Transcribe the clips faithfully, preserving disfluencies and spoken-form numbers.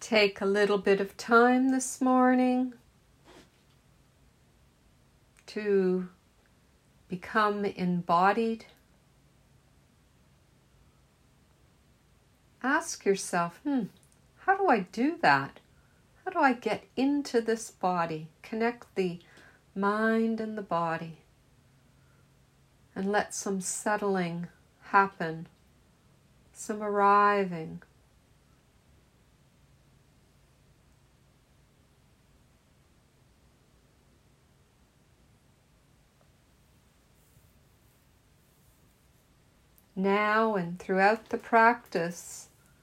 Take a little bit of time this morning to become embodied. Ask yourself, hmm, how do I do that? How do I get into this body? Connect the mind and the body and let some settling happen, some arriving. Now and throughout the practice,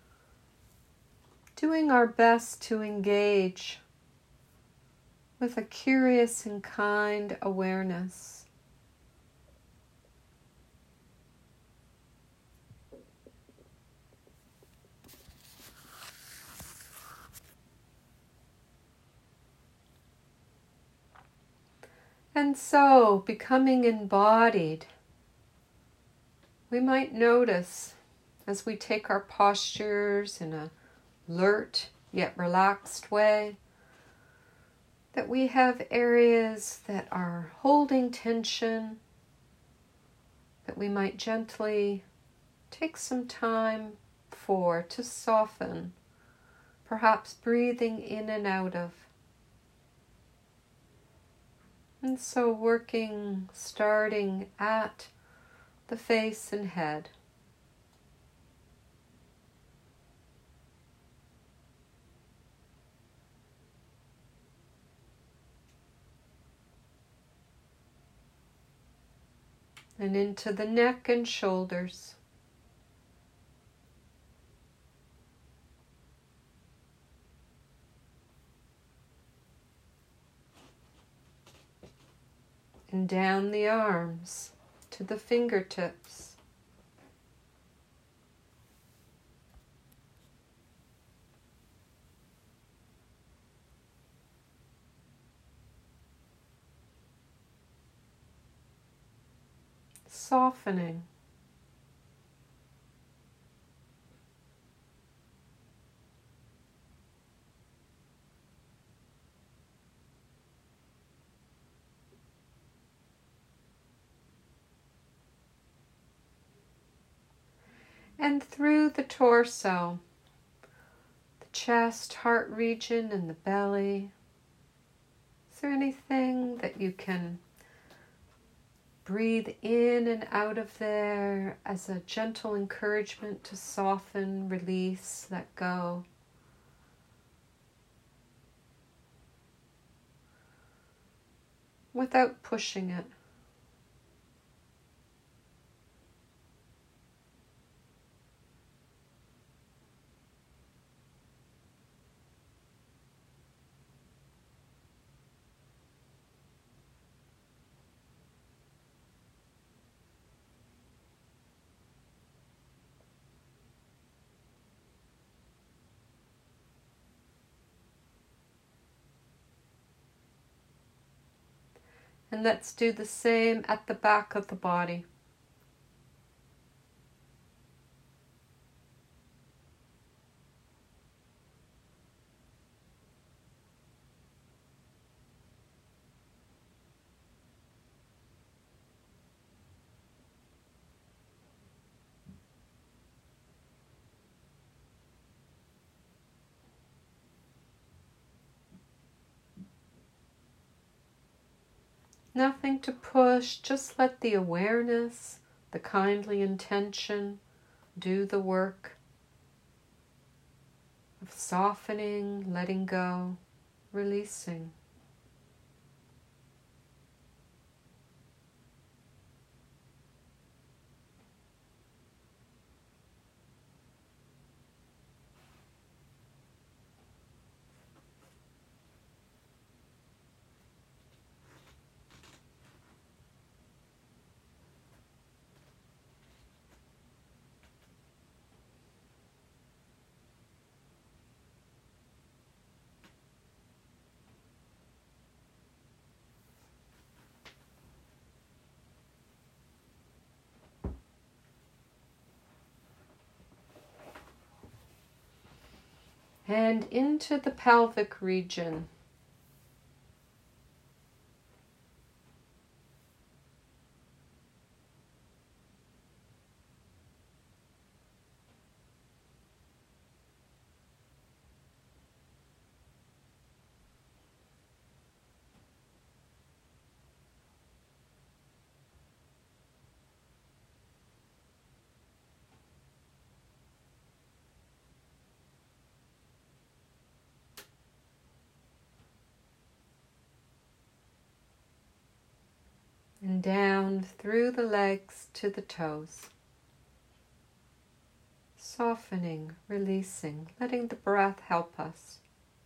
doing our best to engage with a curious and kind awareness. And so, becoming embodied, we might notice as we take our postures in a alert yet relaxed way that we have areas that are holding tension, that we might gently take some time for to soften, perhaps breathing in and out of. And so working, starting at the face and head. And into the neck and shoulders. And down the arms to the fingertips. Softening. And through the torso, the chest, heart region, and the belly. Is there anything that you can breathe in and out of there as a gentle encouragement to soften, release, let go? Without pushing it. And let's do the same at the back of the body. Nothing to push, just let the awareness, the kindly intention do the work of softening, letting go, releasing. and into the pelvic region. And down through the legs to the toes. Softening, releasing, letting the breath help us.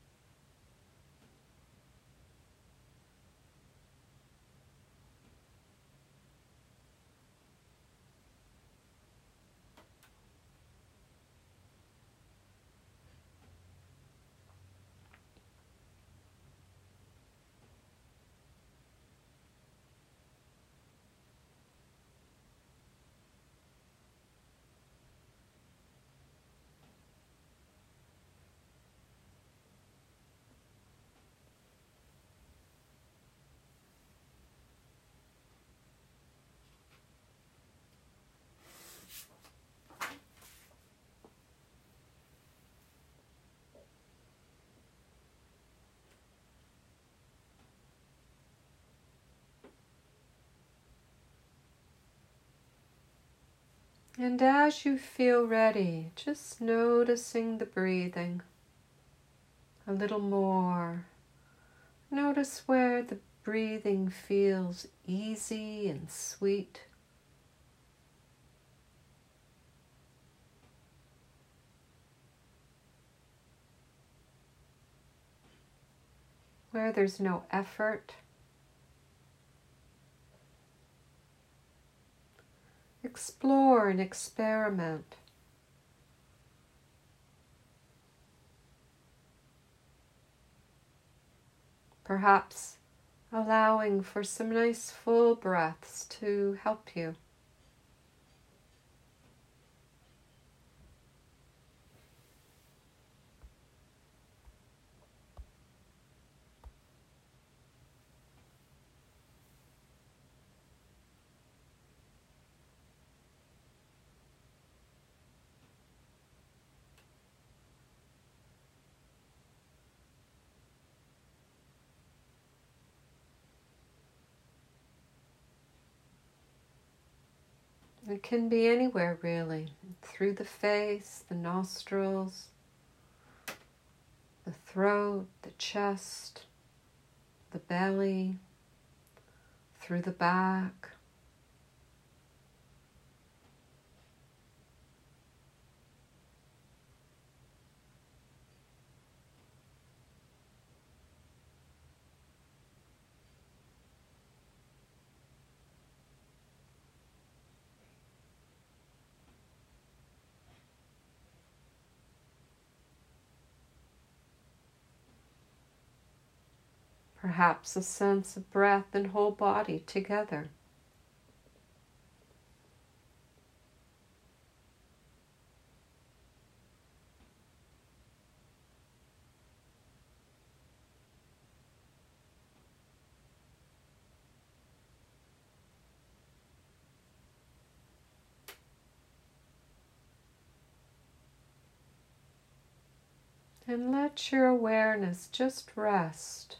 And as you feel ready, just noticing the breathing a little more. Notice where the breathing feels easy and sweet. Where there's no effort. Explore and experiment. Perhaps allowing for some nice full breaths to help you. It can be anywhere really, through the face, the nostrils, the throat, the chest, the belly, through the back. Perhaps a sense of breath and whole body together. And let your awareness just rest.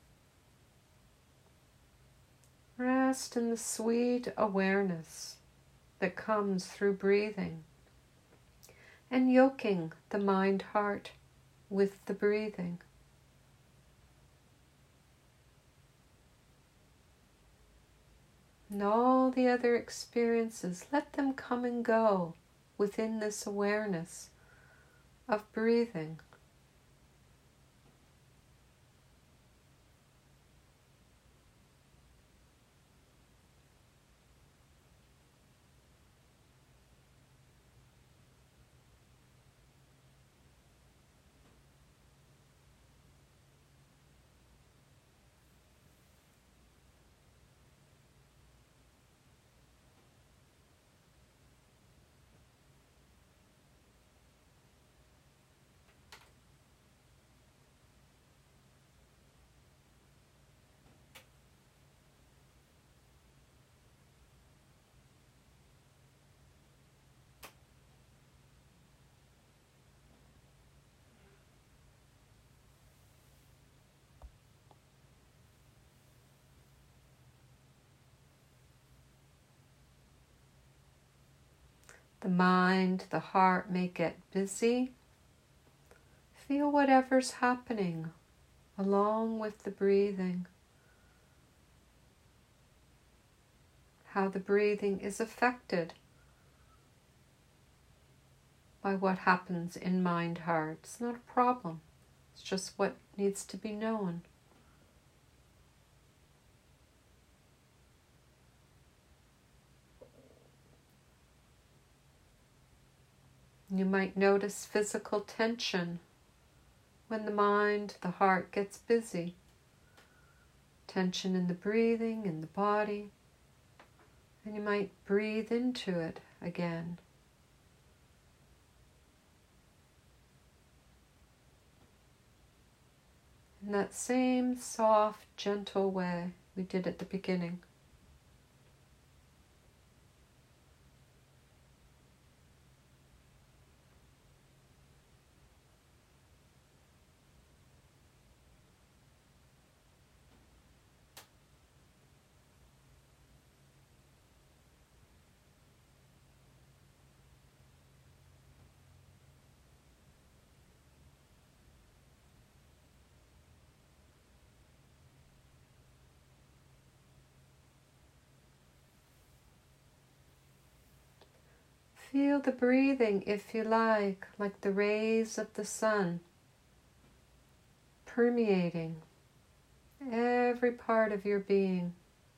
Rest in the sweet awareness that comes through breathing and yoking the mind-heart with the breathing. And all the other experiences, let them come and go within this awareness of breathing. The mind, the heart may get busy. Feel whatever's happening along with the breathing. How the breathing is affected by what happens in mind, heart. It's not a problem. It's just what needs to be known. You might notice physical tension when the mind, the heart gets busy. Tension in the breathing, in the body. And you might breathe into it again. In that same soft, gentle way we did at the beginning. Feel the breathing, if you like, like the rays of the sun, permeating every part of your being.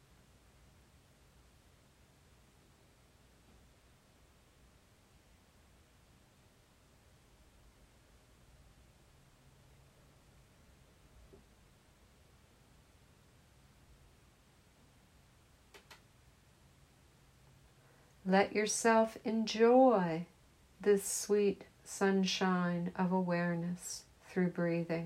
Let yourself enjoy this sweet sunshine of awareness through breathing.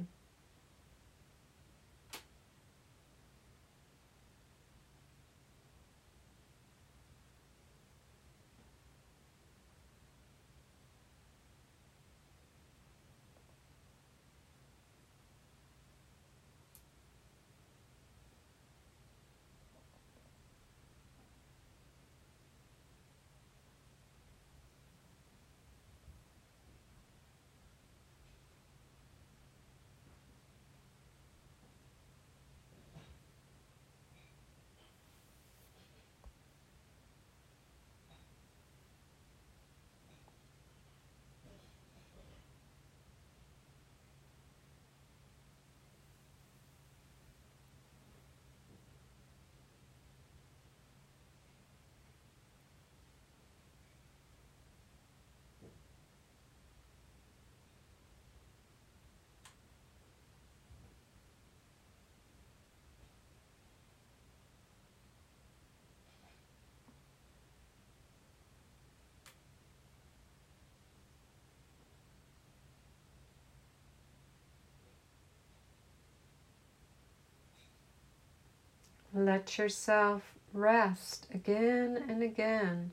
Let yourself rest again and again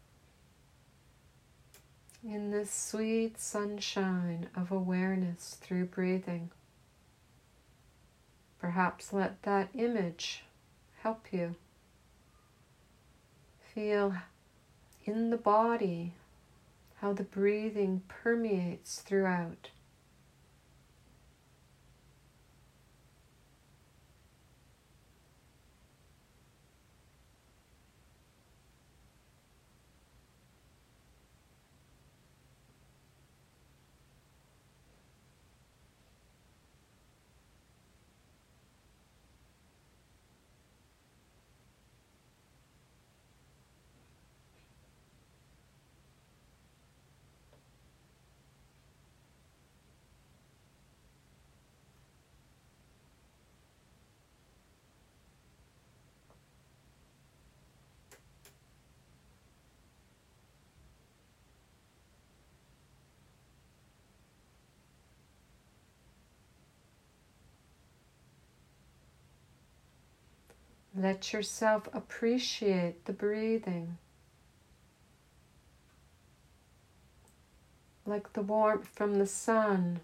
in this sweet sunshine of awareness through breathing. Perhaps let that image help you. Feel in the body how the breathing permeates throughout. Let yourself appreciate the breathing, like the warmth from the sun,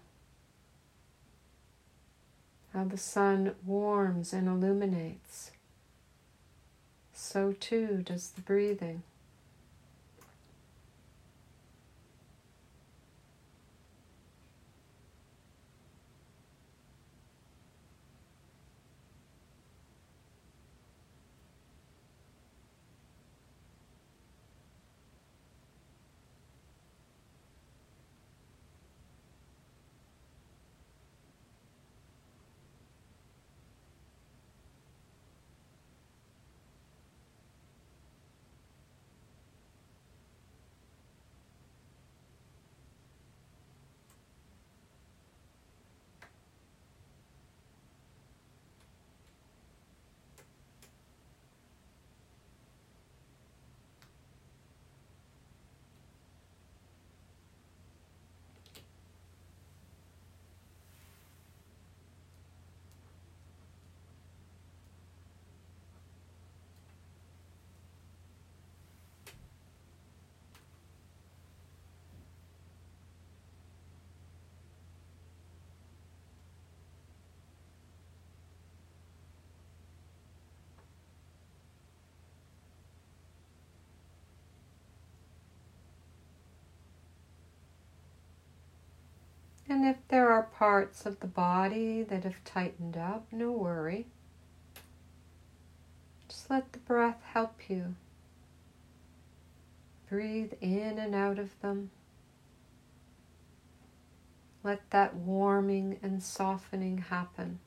how the sun warms and illuminates. So too does the breathing. And if there are parts of the body that have tightened up, no worry. Just let the breath help you. Breathe in and out of them. Let that warming and softening happen.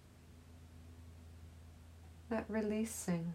That releasing.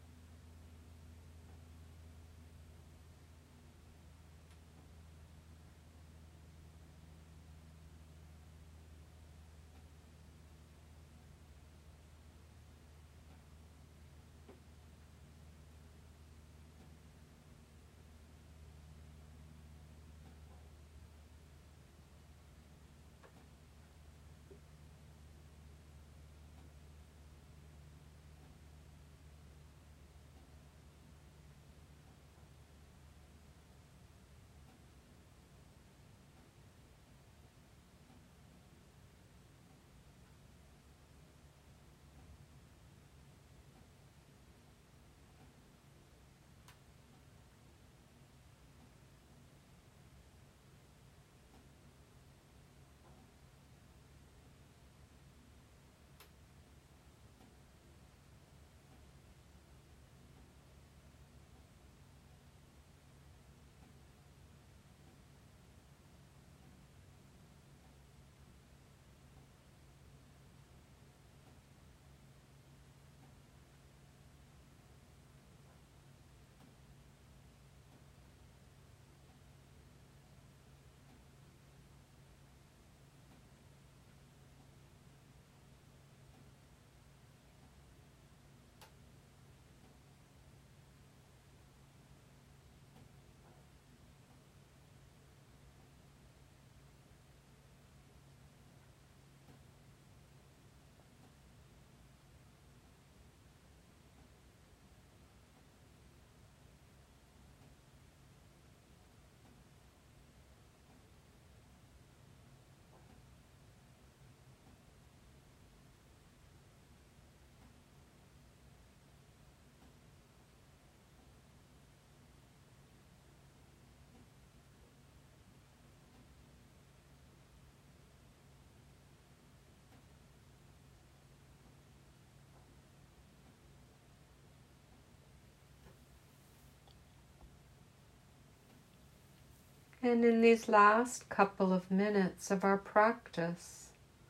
And in these last couple of minutes of our practice,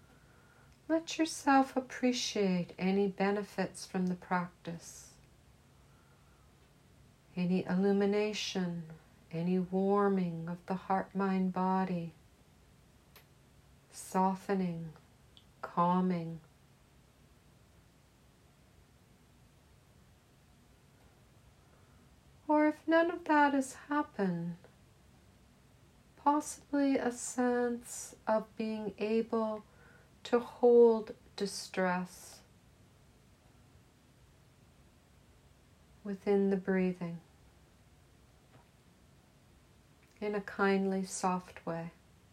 let yourself appreciate any benefits from the practice, any illumination, any warming of the heart, mind, body, softening, calming. Or if none of that has happened, possibly a sense of being able to hold distress within the breathing in a kindly, soft way.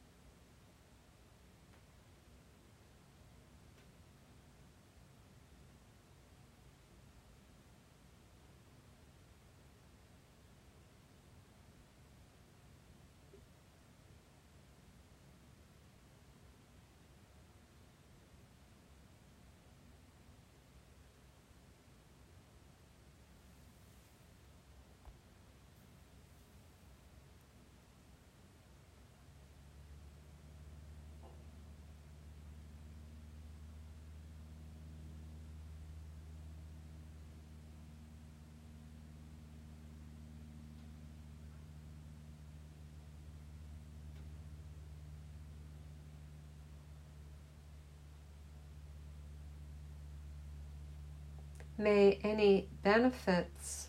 May any benefits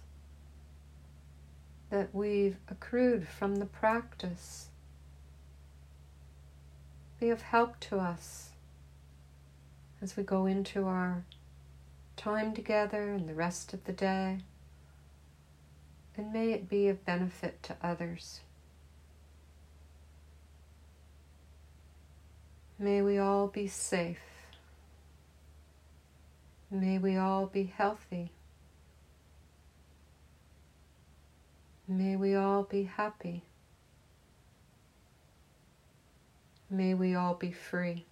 that we've accrued from the practice be of help to us as we go into our time together and the rest of the day, and may it be of benefit to others. May we all be safe. May we all be healthy. May we all be happy. May we all be free.